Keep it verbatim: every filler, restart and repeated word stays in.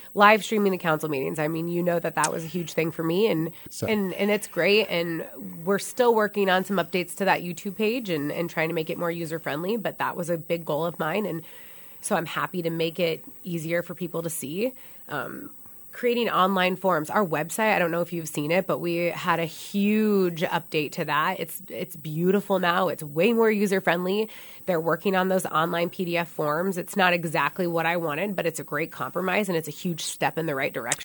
live streaming the council meetings. I mean, you know that that was a huge thing for me, and So- and, and it's great. And we're still working on some updates to that YouTube page and, and trying to make it more user-friendly, but that was a big goal of mine. And so I'm happy to make it easier for people to see. Um, creating online forums. Our website, I don't know if you've seen it, but we had a huge update to that. It's it's beautiful now. It's way more user-friendly. They're working on those online P D F forms. It's not exactly what I wanted, but it's a great compromise, and it's a huge step in the right direction.